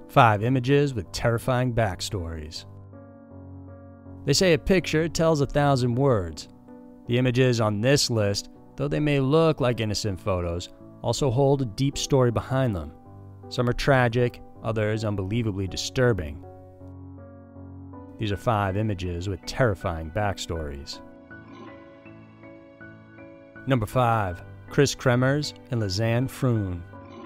5 images with terrifying backstories. They say a picture tells 1,000 words. The images on this list, though they may look like innocent photos, also hold a deep story behind them. Some are tragic, others unbelievably disturbing. These are 5 images with terrifying backstories. Number 5. Chris Kremers and Lizanne Froon.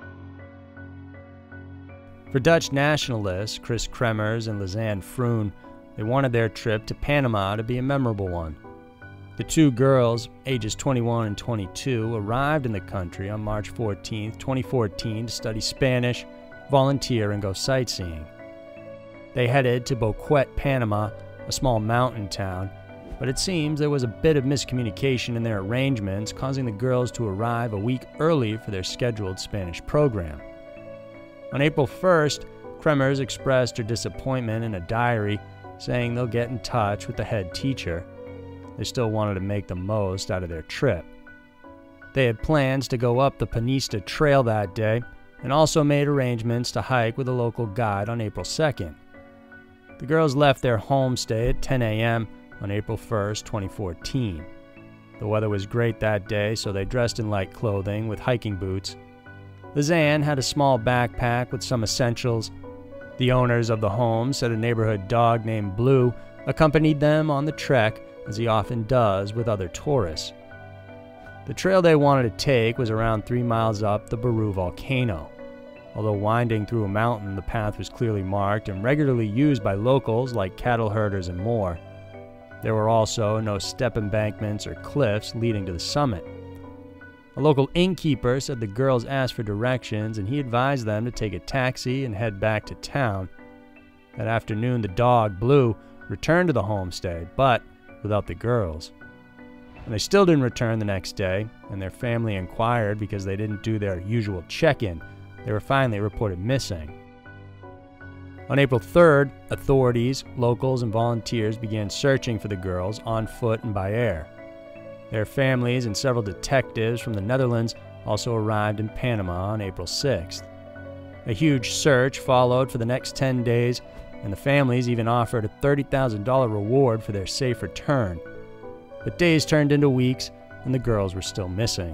For Dutch nationalists, Chris Kremers and Lizanne Froon, they wanted their trip to Panama to be a memorable one. The two girls, ages 21 and 22, arrived in the country on March 14, 2014 to study Spanish, volunteer, and go sightseeing. They headed to Boquete, Panama, a small mountain town, but it seems there was a bit of miscommunication in their arrangements, causing the girls to arrive a week early for their scheduled Spanish program. On April 1st, Kremers expressed her disappointment in a diary, saying they'll get in touch with the head teacher. They still wanted to make the most out of their trip. They had plans to go up the Panista Trail that day, and also made arrangements to hike with a local guide on April 2nd. The girls left their homestay at 10 a.m. on April 1st, 2014. The weather was great that day, so they dressed in light clothing with hiking boots. Lizanne had a small backpack with some essentials. The owners of the home said a neighborhood dog named Blue accompanied them on the trek, as he often does with other tourists. The trail they wanted to take was around 3 miles up the Baru volcano. Although winding through a mountain, the path was clearly marked and regularly used by locals like cattle herders and more. There were also no step embankments or cliffs leading to the summit. A local innkeeper said the girls asked for directions, and he advised them to take a taxi and head back to town. That afternoon, the dog, Blue, returned to the homestay, but without the girls. And they still didn't return the next day, and their family inquired because they didn't do their usual check-in. They were finally reported missing. On April 3rd, authorities, locals, and volunteers began searching for the girls on foot and by air. Their families and several detectives from the Netherlands also arrived in Panama on April 6th. A huge search followed for the next 10 days, and the families even offered a $30,000 reward for their safe return. But days turned into weeks, and the girls were still missing.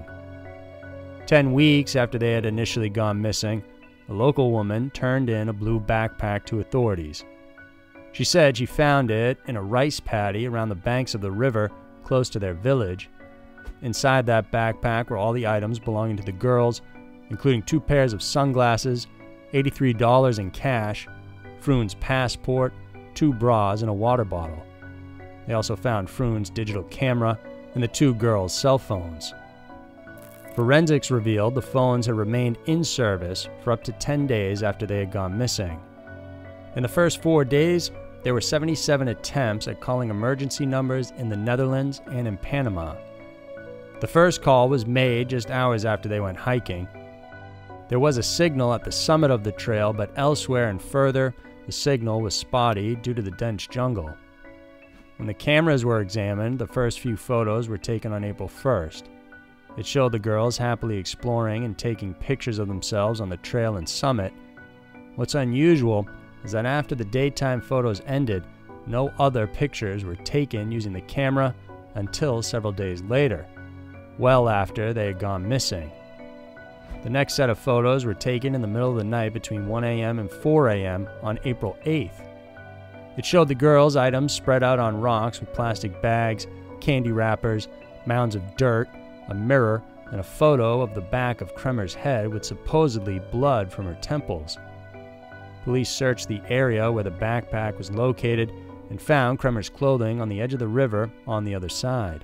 10 weeks after they had initially gone missing, a local woman turned in a blue backpack to authorities. She said she found it in a rice paddy around the banks of the river close to their village. Inside that backpack were all the items belonging to the girls, including 2 pairs of sunglasses, $83 in cash, Froon's passport, 2 bras, and a water bottle. They also found Froon's digital camera and the 2 girls' cell phones. Forensics revealed the phones had remained in service for up to 10 days after they had gone missing. In the first 4 days, there were 77 attempts at calling emergency numbers in the Netherlands and in Panama. The first call was made just hours after they went hiking. There was a signal at the summit of the trail, but elsewhere and further, the signal was spotty due to the dense jungle. When the cameras were examined, the first few photos were taken on April 1st. It showed the girls happily exploring and taking pictures of themselves on the trail and summit. What's unusual is that after the daytime photos ended, no other pictures were taken using the camera until several days later, well after they had gone missing. The next set of photos were taken in the middle of the night between 1 a.m. and 4 a.m. on April 8th. It showed the girls' items spread out on rocks with plastic bags, candy wrappers, mounds of dirt, a mirror, and a photo of the back of Kremers' head with supposedly blood from her temples. Police searched the area where the backpack was located and found Kremers' clothing on the edge of the river on the other side.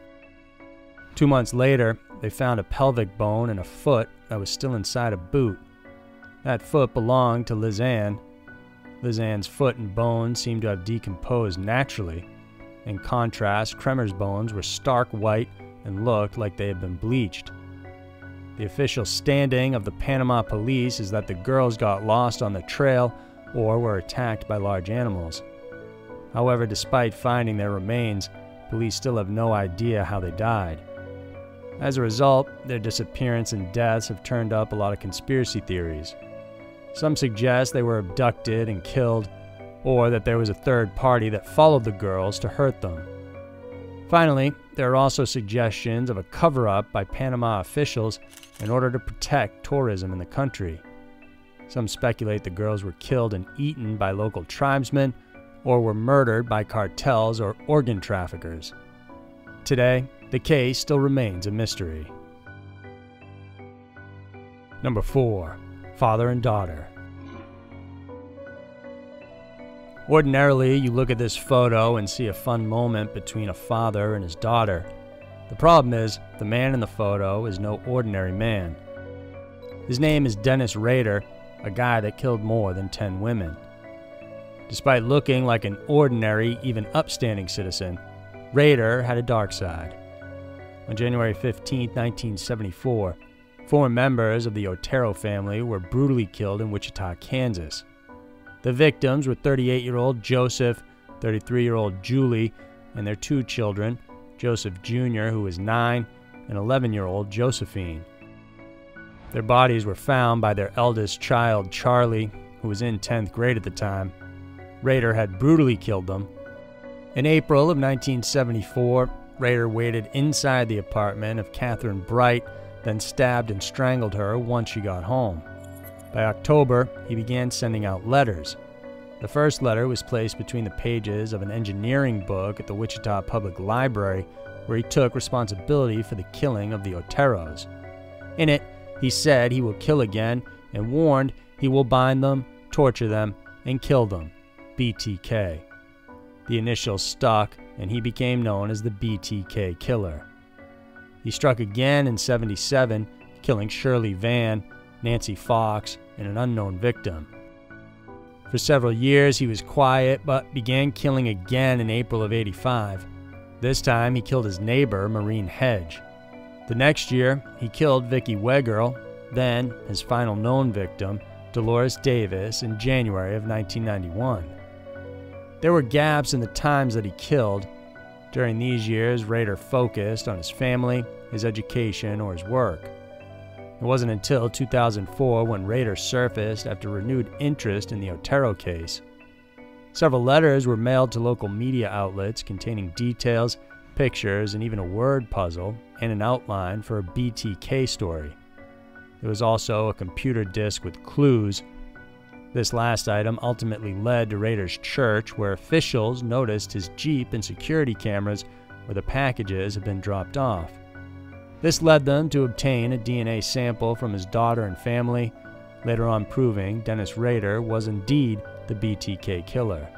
2 months later, they found a pelvic bone and a foot that was still inside a boot. That foot belonged to Lizanne. Lizanne's foot and bones seemed to have decomposed naturally. In contrast, Kremers' bones were stark white and looked like they had been bleached. The official standing of the Panama police is that the girls got lost on the trail or were attacked by large animals. However, despite finding their remains, police still have no idea how they died. As a result, their disappearance and deaths have turned up a lot of conspiracy theories. Some suggest they were abducted and killed, or that there was a third party that followed the girls to hurt them. Finally, there are also suggestions of a cover-up by Panama officials in order to protect tourism in the country. Some speculate the girls were killed and eaten by local tribesmen or were murdered by cartels or organ traffickers. Today, the case still remains a mystery. Number 4. Father and daughter. Ordinarily, you look at this photo and see a fun moment between a father and his daughter. The problem is, the man in the photo is no ordinary man. His name is Dennis Rader, a guy that killed more than 10 women. Despite looking like an ordinary, even upstanding citizen, Rader had a dark side. On January 15, 1974, 4 members of the Otero family were brutally killed in Wichita, Kansas. The victims were 38-year-old Joseph, 33-year-old Julie, and their 2 children, Joseph Jr., who was 9, and 11-year-old Josephine. Their bodies were found by their eldest child, Charlie, who was in 10th grade at the time. Rader had brutally killed them. In April of 1974, Rader waited inside the apartment of Catherine Bright, then stabbed and strangled her once she got home. By October, he began sending out letters. The first letter was placed between the pages of an engineering book at the Wichita Public Library, where he took responsibility for the killing of the Oteros. In it, he said he will kill again and warned he will bind them, torture them, and kill them. BTK. The initials stuck, and he became known as the BTK Killer. He struck again in '77, killing Shirley Vann, Nancy Fox, and an unknown victim. For several years, he was quiet, but began killing again in April of '85. This time, he killed his neighbor, Maureen Hedge. The next year, he killed Vicki Wegerle, then his final known victim, Dolores Davis, in January of 1991. There were gaps in the times that he killed. During these years, Rader focused on his family, his education, or his work. It wasn't until 2004 when Rader surfaced after renewed interest in the Otero case. Several letters were mailed to local media outlets containing details, pictures, and even a word puzzle and an outline for a BTK story. There was also a computer disk with clues. This last item ultimately led to Rader's church, where officials noticed his Jeep and security cameras where the packages had been dropped off. This led them to obtain a DNA sample from his daughter and family, later on proving Dennis Rader was indeed the BTK killer.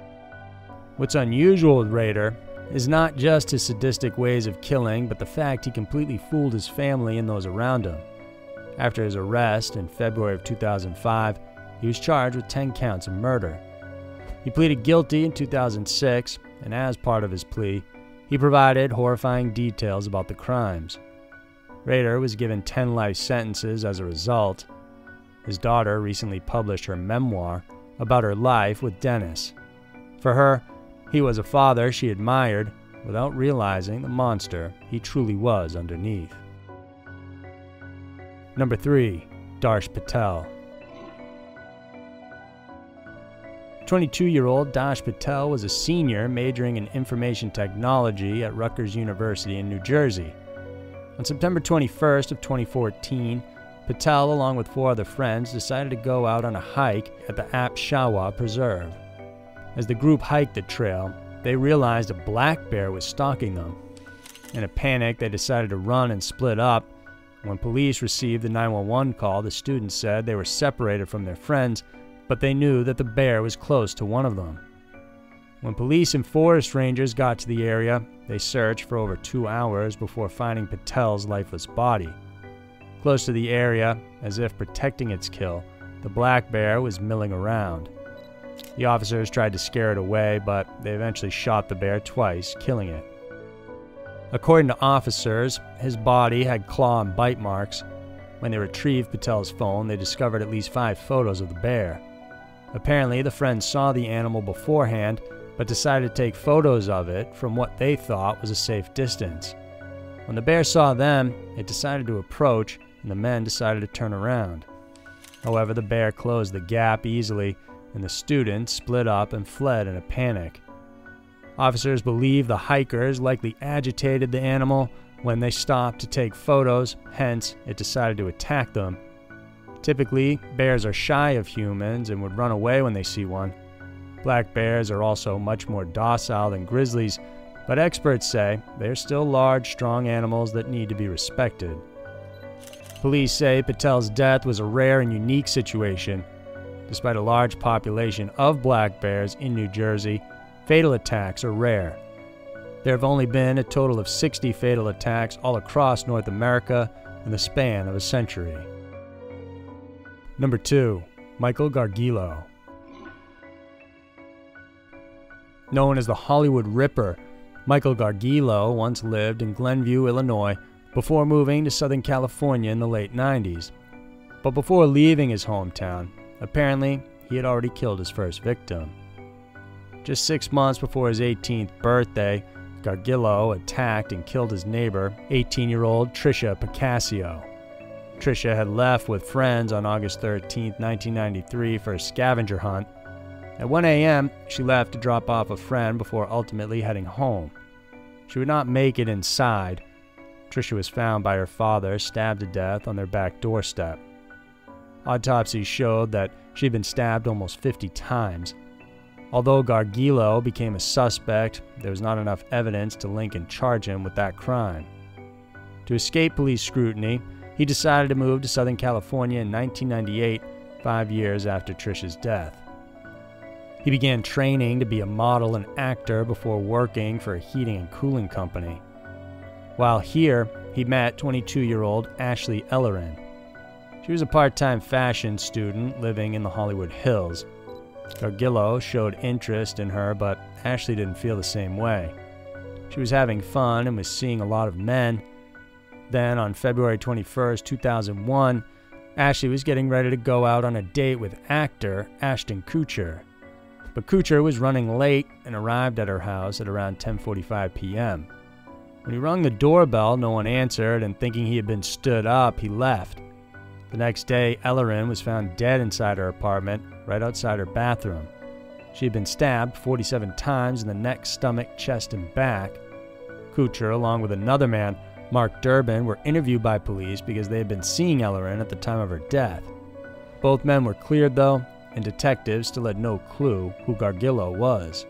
What's unusual with Rader is not just his sadistic ways of killing, but the fact he completely fooled his family and those around him. After his arrest in February of 2005, he was charged with 10 counts of murder. He pleaded guilty in 2006, and as part of his plea, he provided horrifying details about the crimes. Rader was given 10 life sentences as a result. His daughter recently published her memoir about her life with Dennis. For her, he was a father she admired without realizing the monster he truly was underneath. Number 3. Darsh Patel. 22-year-old Darsh Patel was a senior majoring in information technology at Rutgers University in New Jersey. On September 21st of 2014, Patel, along with 4 other friends, decided to go out on a hike at the Apshawa Preserve. As the group hiked the trail, they realized a black bear was stalking them. In a panic, they decided to run and split up. When police received the 911 call, the students said they were separated from their friends, but they knew that the bear was close to one of them. When police and forest rangers got to the area, they searched for over 2 hours before finding Patel's lifeless body. Close to the area, as if protecting its kill, the black bear was milling around. The officers tried to scare it away, but they eventually shot the bear twice, killing it. According to officers, his body had claw and bite marks. When they retrieved Patel's phone, they discovered at least 5 photos of the bear. Apparently, the friends saw the animal beforehand, but decided to take photos of it from what they thought was a safe distance. When the bear saw them, it decided to approach, and the men decided to turn around. However, the bear closed the gap easily, and the students split up and fled in a panic. Officers believe the hikers likely agitated the animal when they stopped to take photos, hence it decided to attack them. Typically, bears are shy of humans and would run away when they see one. Black bears are also much more docile than grizzlies, but experts say they are still large, strong animals that need to be respected. Police say Patel's death was a rare and unique situation. Despite a large population of black bears in New Jersey, fatal attacks are rare. There have only been a total of 60 fatal attacks all across North America in the span of a century. Number 2. Michael Gargiulo. Known as the Hollywood Ripper, Michael Gargiulo once lived in Glenview, Illinois, before moving to Southern California in the late 90s. But before leaving his hometown, apparently he had already killed his first victim. Just 6 months before his 18th birthday, Gargiulo attacked and killed his neighbor, 18-year-old Tricia Pacasio. Tricia had left with friends on August 13, 1993 for a scavenger hunt. At 1 a.m., she left to drop off a friend before ultimately heading home. She would not make it inside. Tricia was found by her father, stabbed to death on their back doorstep. Autopsies showed that she had been stabbed almost 50 times. Although Gargiulo became a suspect, there was not enough evidence to link and charge him with that crime. To escape police scrutiny, he decided to move to Southern California in 1998, 5 years after Tricia's death. He began training to be a model and actor before working for a heating and cooling company. While here, he met 22-year-old Ashley Ellerin. She was a part-time fashion student living in the Hollywood Hills. Gargiulo showed interest in her, but Ashley didn't feel the same way. She was having fun and was seeing a lot of men. Then, on February 21, 2001, Ashley was getting ready to go out on a date with actor Ashton Kutcher. But Kutcher was running late and arrived at her house at around 10:45 p.m. When he rung the doorbell, no one answered, and thinking he had been stood up, he left. The next day, Ellerin was found dead inside her apartment, right outside her bathroom. She had been stabbed 47 times in the neck, stomach, chest, and back. Kutcher, along with another man, Mark Durbin, were interviewed by police because they had been seeing Ellerin at the time of her death. Both men were cleared, though, and detectives still had no clue who Gargiulo was.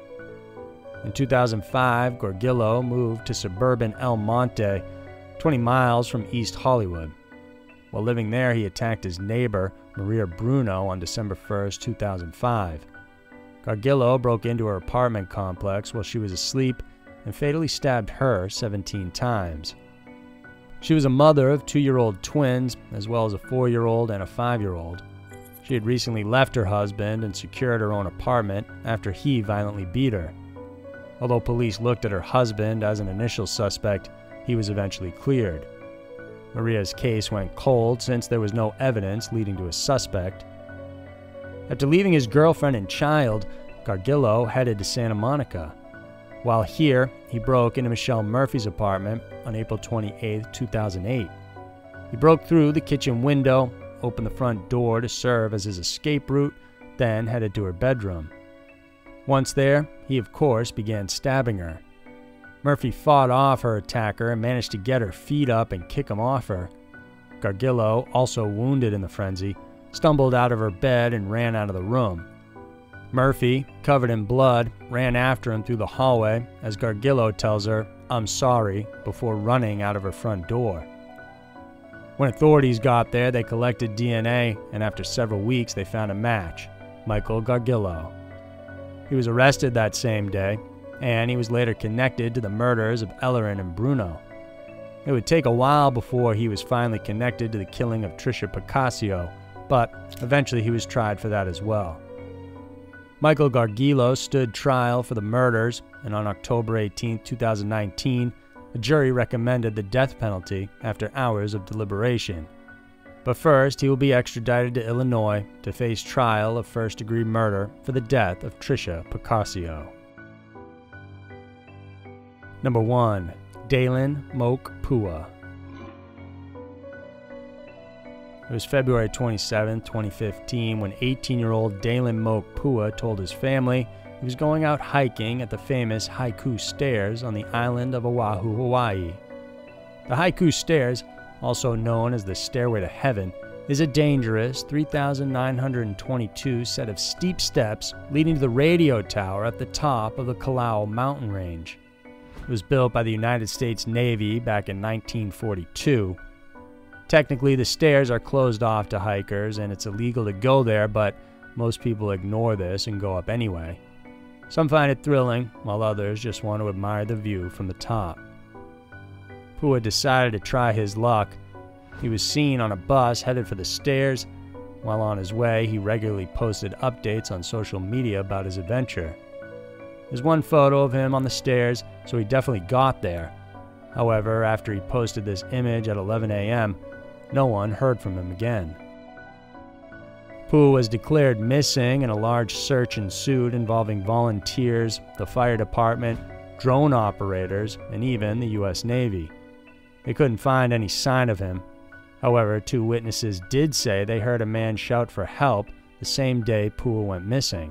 In 2005, Gargiulo moved to suburban El Monte, 20 miles from East Hollywood. While living there, he attacked his neighbor, Maria Bruno, on December 1, 2005. Gargiulo broke into her apartment complex while she was asleep and fatally stabbed her 17 times. She was a mother of 2-year-old twins, as well as a 4-year-old and a 5-year-old. She had recently left her husband and secured her own apartment after he violently beat her. Although police looked at her husband as an initial suspect, he was eventually cleared. Maria's case went cold since there was no evidence leading to a suspect. After leaving his girlfriend and child, Gargiulo headed to Santa Monica. While here, he broke into Michelle Murphy's apartment on April 28, 2008. He broke through the kitchen window, opened the front door to serve as his escape route, then headed to her bedroom. Once there, he of course began stabbing her. Murphy fought off her attacker and managed to get her feet up and kick him off her. Gargiulo, also wounded in the frenzy, stumbled out of her bed and ran out of the room. Murphy, covered in blood, ran after him through the hallway as Gargiulo tells her, "I'm sorry," before running out of her front door. When authorities got there, they collected DNA, and after several weeks they found a match: Michael Gargiulo. He was arrested that same day, and he was later connected to the murders of Ellerin and Bruno. It would take a while before he was finally connected to the killing of Tricia Pacasio, but eventually he was tried for that as well. Michael Gargiulo stood trial for the murders, and on October 18, 2019, a jury recommended the death penalty after hours of deliberation. But first, he will be extradited to Illinois to face trial of first-degree murder for the death of Tricia Pacasio. Number 1. Dalen Mokpua. It was February 27, 2015, when 18-year-old Dalen Moke Pua told his family he was going out hiking at the famous Haiku Stairs on the island of Oahu, Hawaii. The Haiku Stairs, also known as the Stairway to Heaven, is a dangerous 3,922 set of steep steps leading to the radio tower at the top of the Kalao mountain range. It was built by the United States Navy back in 1942. Technically, the stairs are closed off to hikers and it's illegal to go there, but most people ignore this and go up anyway. Some find it thrilling, while others just want to admire the view from the top. Pua decided to try his luck. He was seen on a bus headed for the stairs. While on his way, he regularly posted updates on social media about his adventure. There's one photo of him on the stairs, so he definitely got there. However, after he posted this image at 11 a.m., no one heard from him again. Pua was declared missing and a large search ensued involving volunteers, the fire department, drone operators, and even the U.S. Navy. They couldn't find any sign of him. However, 2 witnesses did say they heard a man shout for help the same day Pua went missing.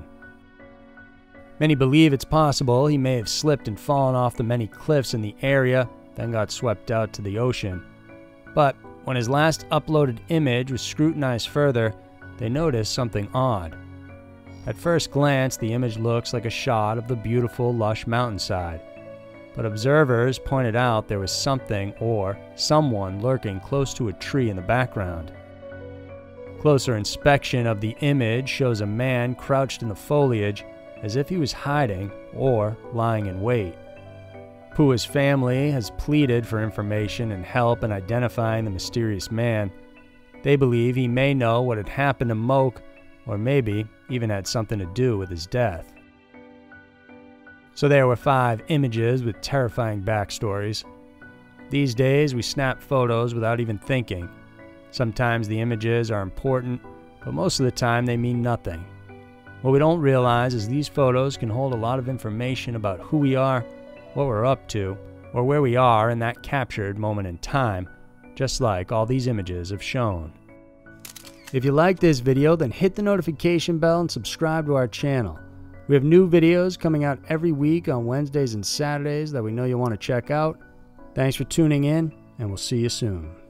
Many believe it's possible he may have slipped and fallen off the many cliffs in the area, then got swept out to the ocean. But when his last uploaded image was scrutinized further, they noticed something odd. At first glance, the image looks like a shot of the beautiful, lush mountainside. But observers pointed out there was something or someone lurking close to a tree in the background. Closer inspection of the image shows a man crouched in the foliage as if he was hiding or lying in wait. Pua's family has pleaded for information and help in identifying the mysterious man. They believe he may know what had happened to Moke, or maybe even had something to do with his death. So there were 5 images with terrifying backstories. These days, we snap photos without even thinking. Sometimes the images are important, but most of the time they mean nothing. What we don't realize is these photos can hold a lot of information about who we are, what we're up to, or where we are in that captured moment in time, just like all these images have shown. If you like this video, then hit the notification bell and subscribe to our channel. We have new videos coming out every week on Wednesdays and Saturdays that we know you'll want to check out. Thanks for tuning in, and we'll see you soon.